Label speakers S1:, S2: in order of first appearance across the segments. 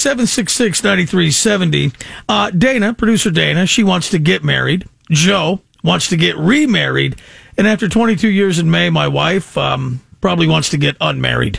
S1: 766-9370. Dana, producer Dana, she wants to get married. Joe wants to get remarried. And after 22 years in May, my wife probably wants to get unmarried.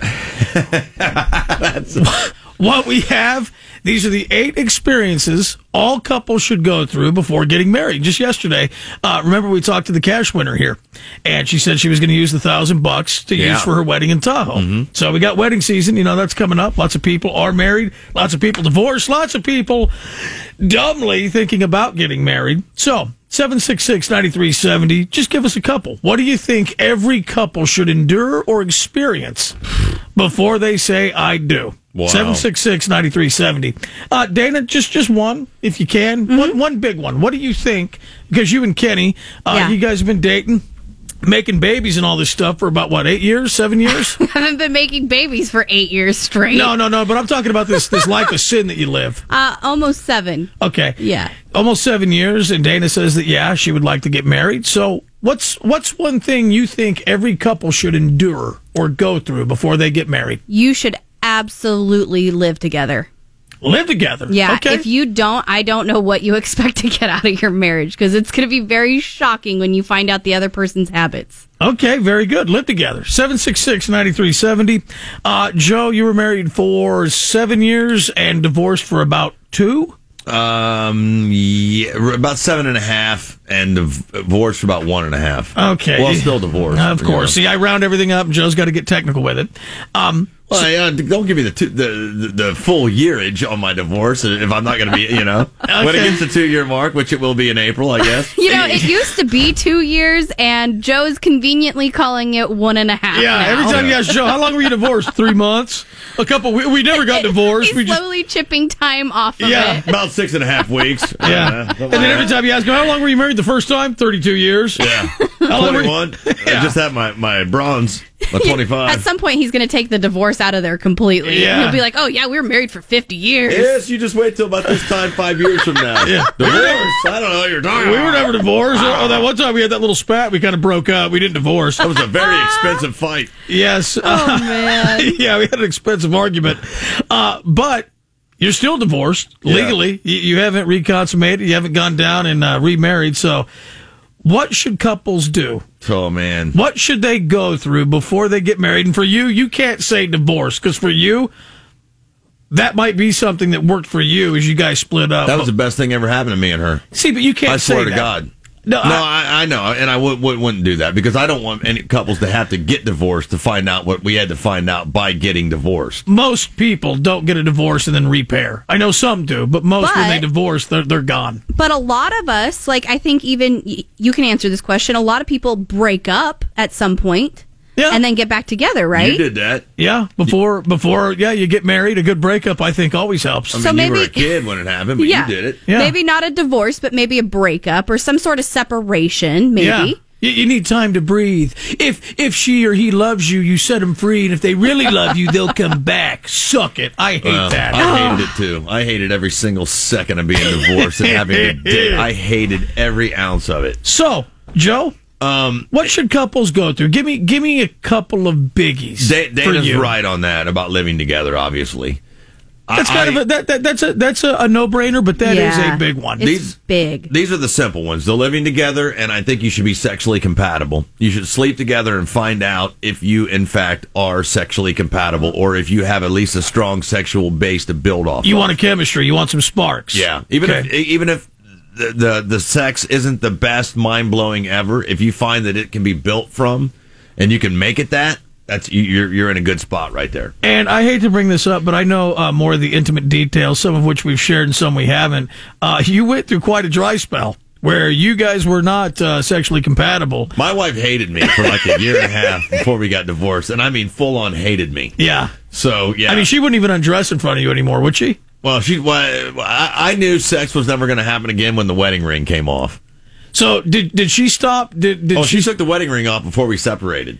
S1: What we have, these are the 8 experiences all couples should go through before getting married. Just yesterday, remember we talked to the cash winner here, and she said she was going to use the $1,000 to use for her wedding in Tahoe. Mm-hmm. So we got wedding season. You know, that's coming up. Lots of people are married. Lots of people divorced. Lots of people dumbly thinking about getting married. So 766-9370. Just give us a couple. What do you think every couple should endure or experience before they say, I do? Wow. 766-9370. Dana, just one, if you can. Mm-hmm. One big one. What do you think? Because you and Kenny, you guys have been dating, making babies and all this stuff for about, 8 years, 7 years?
S2: I haven't been making babies for 8 years straight.
S1: No, but I'm talking about this life of sin that you live.
S2: Almost 7.
S1: Okay.
S2: Yeah.
S1: Almost 7 years, and Dana says that, she would like to get married. So what's one thing you think every couple should endure or go through before they get married?
S2: You should absolutely live together.
S1: Live together?
S2: Yeah.
S1: Okay.
S2: If you don't, I don't know what you expect to get out of your marriage, because it's going to be very shocking when you find out the other person's habits.
S1: Okay, very good. Live together. 766-9370. Joe, you were married for 7 years and divorced for about 2?
S3: About 7.5, and divorced for about 1.5.
S1: Okay.
S3: Well, still divorced.
S1: Of course. See, I round everything up. Joe's got to get technical with it.
S3: Don't give me the full yearage on my divorce if I'm not going to be,
S1: Okay.
S3: When it gets to 2-year mark, which it will be in April, I guess.
S2: It used to be 2 years, and Joe's conveniently calling it 1.5.
S1: Yeah,
S2: now.
S1: every time you ask Joe, how long were you divorced? 3 months? A couple. We never got divorced.
S2: He's slowly chipping time off of it.
S3: About 6.5 weeks.
S1: Yeah. And then every time you ask him, how long were you married the first time? 32 years.
S3: Yeah. 21. I just had my bronze. 25.
S2: At some point, he's going to take the divorce out of there completely.
S1: Yeah.
S2: He'll be like, oh, yeah, we were married for 50 years.
S3: Yes, you just wait till about this time 5 years from now.
S1: Yeah.
S3: Divorce? I don't know what you're talking about.
S1: We were never divorced. Oh, that one time we had that little spat. We kind of broke up. We didn't divorce.
S3: That was a very expensive fight.
S1: Yes.
S2: Oh, man.
S1: Yeah, we had an expensive argument. But you're still divorced legally. You haven't reconsummated. You haven't gone down and remarried. So what should couples do?
S3: Oh, man.
S1: What should they go through before they get married? And for you, you can't say divorce, because for you, that might be something that worked for you as you guys split up.
S3: That was the best thing ever happened to me and her.
S1: See, but you can't say that.
S3: I swear to God.
S1: No,
S3: I know, and I wouldn't do that, because I don't want any couples to have to get divorced to find out what we had to find out by getting divorced.
S1: Most people don't get a divorce and then repair. I know some do, but when they divorce, they're gone.
S2: But a lot of us, I think even you can answer this question, a lot of people break up at some point. Yeah. And then get back together, right?
S3: You did that.
S1: Yeah. Before you get married, a good breakup, I think, always helps.
S3: I mean, you were a kid when it happened, but you did it.
S1: Yeah.
S2: Maybe not a divorce, but maybe a breakup or some sort of separation, maybe.
S1: Yeah. You need time to breathe. If she or he loves you, you set them free, and if they really love you, they'll come back. Suck it. I hate that.
S3: I hated it, too. I hated every single second of being divorced and having to date. I hated every ounce of it.
S1: So, Joe? What should couples go through? Give me a couple of biggies.
S3: Dana's right on that about living together. Obviously,
S1: that's that's a no-brainer, but that is a big one.
S2: It's big.
S3: These are the simple ones. The living together, and I think you should be sexually compatible. You should sleep together and find out if you, in fact, are sexually compatible, or if you have at least a strong sexual base to build off.
S1: You want a chemistry. You want some sparks.
S3: Yeah, even if the sex isn't the best, mind-blowing ever, if you find that it can be built from and you can make it that's you're in a good spot right there.
S1: And I hate to bring this up, but I know more of the intimate details, some of which we've shared and some we haven't. You went through quite a dry spell where you guys were not sexually compatible.
S3: My wife hated me for like a year and a half before we got divorced, and I mean full-on hated me.
S1: Yeah.
S3: So, yeah.
S1: I mean, she wouldn't even undress in front of you anymore, would she?
S3: Well, I knew sex was never going to happen again when the wedding ring came off.
S1: So did she stop?
S3: She took the wedding ring off before we separated.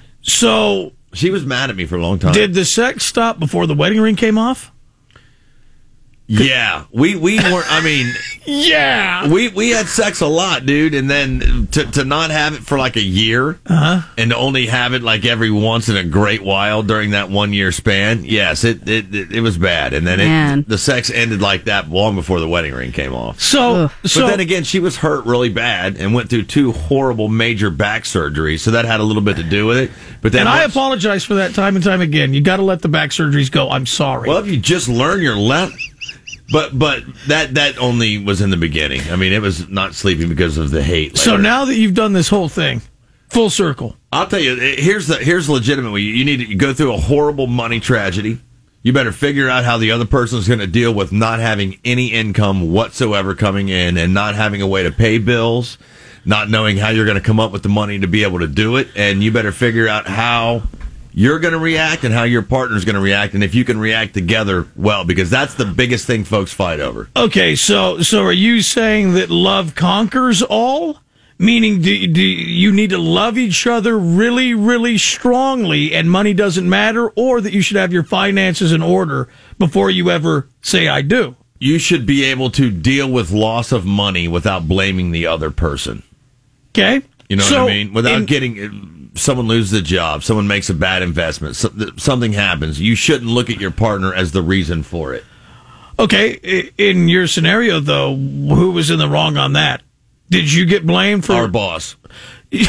S1: So
S3: she was mad at me for a long time.
S1: Did the sex stop before the wedding ring came off?
S3: Yeah, we weren't. I mean,
S1: yeah,
S3: we had sex a lot, dude, and then to not have it for like a year, and to only have it like every once in a great while during that 1 year span. Yes, it was bad, and then the sex ended like that long before the wedding ring came off.
S1: So
S3: but then again, she was hurt really bad and went through 2 horrible major back surgeries, so that had a little bit to do with it. But then,
S1: I apologize for that time and time again. You got to let the back surgeries go. I'm sorry.
S3: Well, if you just learn your lesson. But that only was in the beginning. I mean, it was not sleeping because of the hate.
S1: So now that you've done this whole thing, full circle,
S3: I'll tell you. Here's legitimate. You need to go through a horrible money tragedy. You better figure out how the other person is going to deal with not having any income whatsoever coming in and not having a way to pay bills, not knowing how you're going to come up with the money to be able to do it. And you better figure out how you're going to react and how your partner's going to react, and if you can react together well, because that's the biggest thing folks fight over.
S1: Okay, so are you saying that love conquers all? Meaning, do you need to love each other really, really strongly, and money doesn't matter, or that you should have your finances in order before you ever say I do?
S3: You should be able to deal with loss of money without blaming the other person.
S1: Okay.
S3: You know what I mean? Without getting... Someone loses a job, someone makes a bad investment, something happens. You shouldn't look at your partner as the reason for it.
S1: Okay, in your scenario, though, who was in the wrong on that? Did you get blamed for...
S3: Our boss.
S1: No,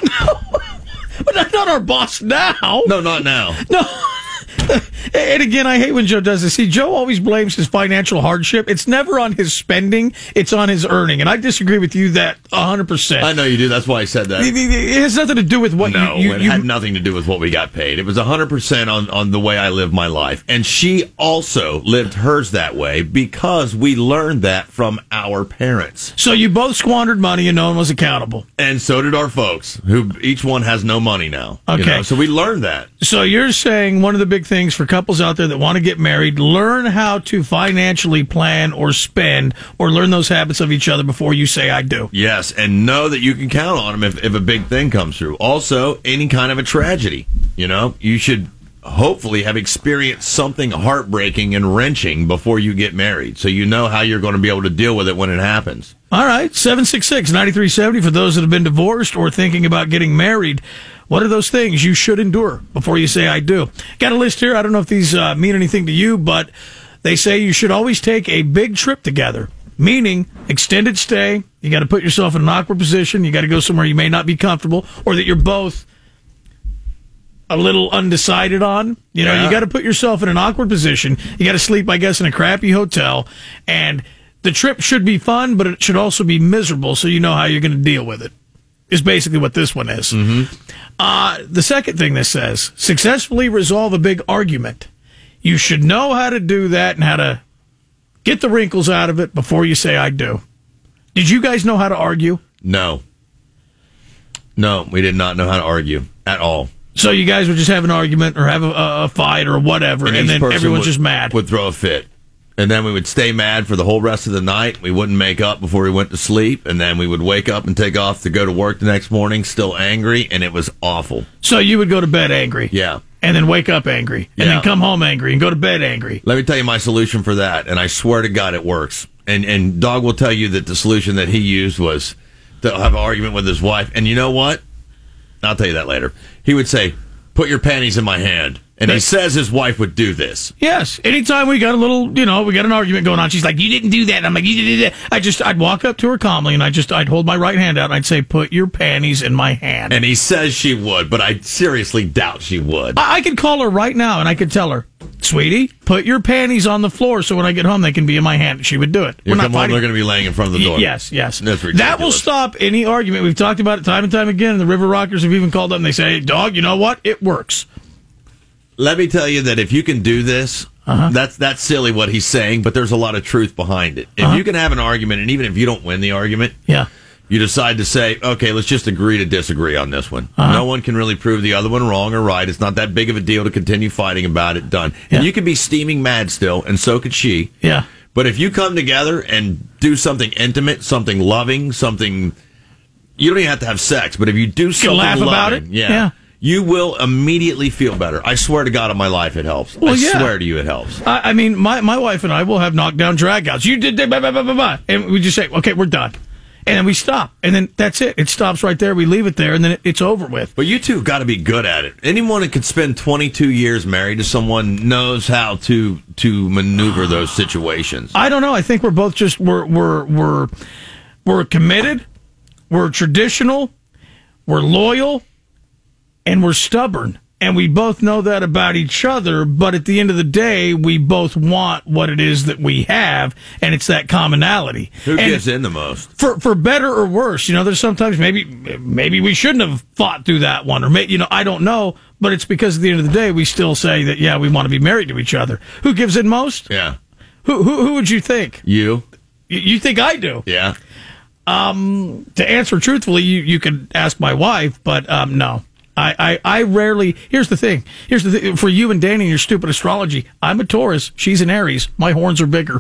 S1: but not our boss now.
S3: No, not now.
S1: No. And again, I hate when Joe does this. See, Joe always blames his financial hardship. It's never on his spending. It's on his earning. And I disagree with you that 100%.
S3: I know you do. That's why I said that.
S1: It has nothing to do with what
S3: it had nothing to do with what we got paid. It was 100% on the way I lived my life. And she also lived hers that way because we learned that from our parents.
S1: So you both squandered money and no one was accountable.
S3: And so did our folks, who each one has no money now.
S1: Okay.
S3: So we learned that.
S1: So you're saying one of the big things for couples out there that want to get married, learn how to financially plan or spend, or learn those habits of each other before you say I do.
S3: Yes, and know that you can count on them if a big thing comes through. Also, any kind of a tragedy. You should hopefully have experienced something heartbreaking and wrenching before you get married, so you know how you're going to be able to deal with it when it happens.
S1: All right, 766-9370 for those that have been divorced or thinking about getting married. What are those things you should endure before you say I do? Got a list here. I don't know if these mean anything to you, but they say you should always take a big trip together, meaning extended stay. You got to put yourself in an awkward position. You got to go somewhere you may not be comfortable or that you're both a little undecided on. You got to put yourself in an awkward position. You got to sleep, I guess, in a crappy hotel. And the trip should be fun, but it should also be miserable so you know how you're going to deal with it, is basically what this one is.
S3: Mm-hmm.
S1: The second thing this says, successfully resolve a big argument. You should know how to do that and how to get the wrinkles out of it before you say I do. Did you guys know how to argue?
S3: No, we did not know how to argue at all.
S1: So you guys would just have an argument or have a fight or whatever, and then everyone's just mad.
S3: Would throw a fit. And then we would stay mad for the whole rest of the night. We wouldn't make up before we went to sleep. And then we would wake up and take off to go to work the next morning, still angry, and it was awful.
S1: So you would go to bed angry.
S3: Yeah.
S1: And then wake up angry. And then come home angry and go to bed angry.
S3: Let me tell you my solution for that, and I swear to God it works. And Dog will tell you that the solution that he used was to have an argument with his wife. And you know what? I'll tell you that later. He would say, put your panties in my hand. And he says his wife would do this.
S1: Yes. Anytime we got a little, we got an argument going on, she's like, you didn't do that. And I'm like, you did that. I'd walk up to her calmly and I'd hold my right hand out and I'd say, put your panties in my hand.
S3: And he says she would, but I seriously doubt she would.
S1: I could call her right now and I could tell her, sweetie, put your panties on the floor so when I get home they can be in my hand. She would do it.
S3: We're not fighting. They're going to be laying in front of the door.
S1: Yes.
S3: That's ridiculous.
S1: That will stop any argument. We've talked about it time and time again. And the River Rockers have even called up and they say, Dog, you know what? It works.
S3: Let me tell you that if you can do this, that's silly what he's saying, but there's a lot of truth behind it. If you can have an argument, and even if you don't win the argument, you decide to say, okay, let's just agree to disagree on this one. No one can really prove the other one wrong or right. It's not that big of a deal to continue fighting about it. Done. And you can be steaming mad still, and so could she.
S1: Yeah.
S3: But if you come together and do something intimate, something loving, something... You don't even have to have sex, but if you do something
S1: laugh
S3: loving,
S1: about it. Yeah.
S3: You will immediately feel better. I swear to God on my life it helps.
S1: Well,
S3: I swear to you it helps.
S1: I mean, my wife and I will have knockdown dragouts. You did that, blah, blah, blah, blah, blah. And we just say, okay, we're done. And then we stop. And then that's it. It stops right there. We leave it there, and then it's over with.
S3: But you two got to be good at it. Anyone that could spend 22 years married to someone knows how to maneuver those situations.
S1: I don't know. I think we're both just, we're committed, we're traditional, we're loyal, and we're stubborn. And we both know that about each other, but at the end of the day, we both want what it is that we have, and it's that commonality.
S3: Who gives in the most?
S1: For better or worse, there's sometimes maybe we shouldn't have fought through that one, or I don't know, but it's because at the end of the day, we still say that, yeah, we want to be married to each other. Who gives in most?
S3: Yeah.
S1: Who would you think?
S3: You.
S1: You think I do?
S3: Yeah.
S1: To answer truthfully, you could ask my wife, but no. I rarely. Here's the thing. For you and Danny and your stupid astrology, I'm a Taurus. She's an Aries. My horns are bigger.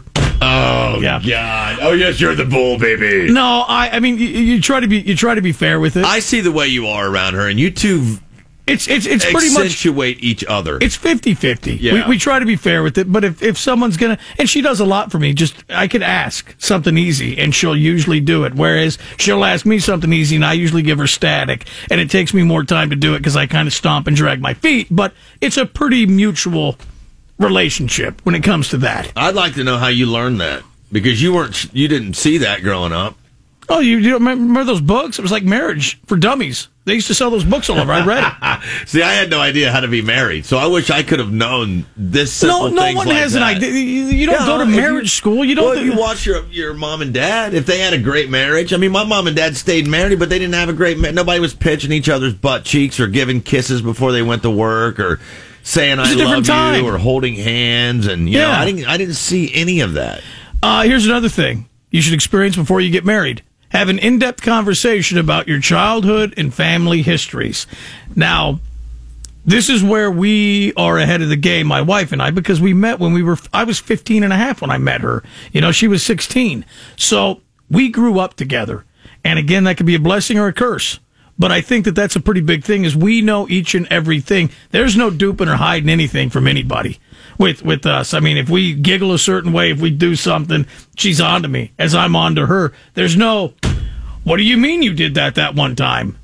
S3: Oh yeah. God. Oh yes, you're the bull, baby.
S1: No, I mean you try to be fair with it.
S3: I see the way you are around her, and you two.
S1: It's pretty much
S3: accentuate each other.
S1: It's 50-50.
S3: Yeah.
S1: We try to be fair with it, but if someone's gonna, and she does a lot for me, I could ask something easy and she'll usually do it. Whereas she'll ask me something easy and I usually give her static, and it takes me more time to do it because I kind of stomp and drag my feet. But it's a pretty mutual relationship when it comes to that.
S3: I'd like to know how you learned that, because you didn't see that growing up.
S1: Oh, you don't remember those books? It was like Marriage for Dummies. They used to sell those books all over. I read it.
S3: See, I had no idea how to be married, so I wish I could have known this simple
S1: No
S3: things
S1: one
S3: like
S1: has
S3: that.
S1: an idea. You don't go to marriage school. You don't.
S3: Well, you watch your mom and dad. If they had a great marriage, I mean, my mom and dad stayed married, but they didn't have a great. Nobody was pitching each other's butt cheeks or giving kisses before they went to work or saying "I love you" or holding hands, and you know, I didn't see any of that.
S1: Here's another thing you should experience before you get married. Have an in-depth conversation about your childhood and family histories. Now, this is where we are ahead of the game, my wife and I, because we met when I was 15 and a half when I met her. She was 16. So we grew up together. And again, that could be a blessing or a curse. But I think that that's a pretty big thing, is we know each and everything. There's no duping or hiding anything from anybody with us. I mean, if we giggle a certain way, if we do something, she's on to me as I'm on to her. There's no, what do you mean you did that one time?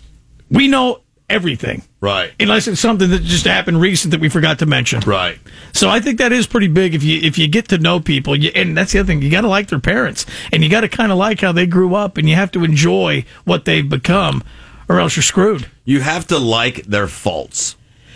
S1: We know everything.
S3: Right.
S1: Unless it's something that just happened recent that we forgot to mention.
S3: Right.
S1: So I think that is pretty big if you get to know people. And that's the other thing. You got to like their parents. And you got to kind of like how they grew up. And you have to enjoy what they've become, or else you're screwed.
S3: You have to like their faults.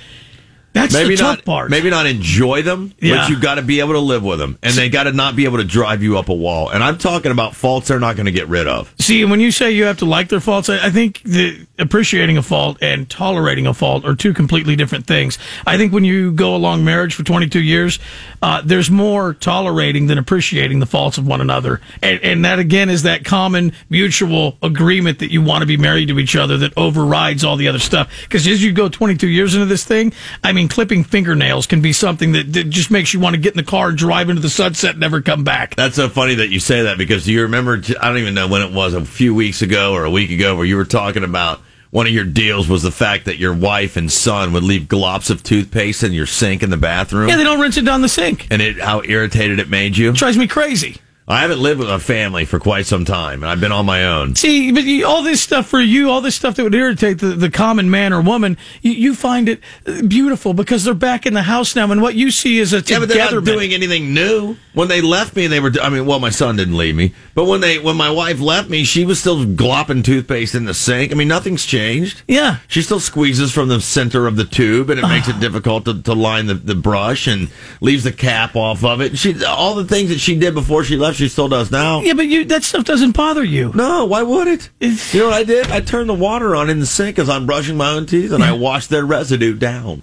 S1: That's the tough part.
S3: Maybe not enjoy them, but you got to be able to live with them. And they got to not be able to drive you up a wall. And I'm talking about faults they're not going to get rid of.
S1: See, when you say you have to like their faults, I think appreciating a fault and tolerating a fault are two completely different things. I think when you go along marriage for 22 years, there's more tolerating than appreciating the faults of one another. And that, again, is that common mutual agreement that you want to be married to each other that overrides all the other stuff. Because as you go 22 years into this thing, I mean, clipping fingernails can be something that just makes you want to get in the car, drive into the sunset, and never come back.
S3: That's so funny that you say that, because do you remember, I don't even know when it was, a few weeks ago or a week ago, where you were talking about one of your deals was the fact that your wife and son would leave glops of toothpaste in your sink in the bathroom.
S1: Yeah, they don't rinse it down the sink.
S3: And how irritated it made you.
S1: It drives me crazy.
S3: I haven't lived with a family for quite some time, and I've been on my own.
S1: See, but all this stuff for you, all this stuff that would irritate the common man or woman, you find it beautiful because they're back in the house now, and what you see is a togetherness.
S3: Yeah, but they're not doing anything new. When they left me, my son didn't leave me, but when my wife left me, she was still glopping toothpaste in the sink. I mean, nothing's changed.
S1: Yeah.
S3: She still squeezes from the center of the tube, and it makes it difficult to line the brush, and leaves the cap off of it. All the things that she did before she left, she still does now.
S1: Yeah, but that stuff doesn't bother you.
S3: No, why would it? You know what I did? I turned the water on in the sink as I'm brushing my own teeth, and I washed their residue down.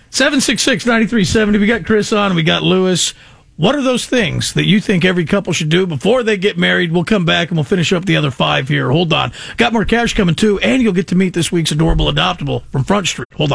S1: 766-9370. We got Chris on, and we got Lewis. What are those things that you think every couple should do before they get married? We'll come back, and we'll finish up the other 5 here. Hold on. Got more cash coming, too, and you'll get to meet this week's adorable adoptable from Front Street. Hold on.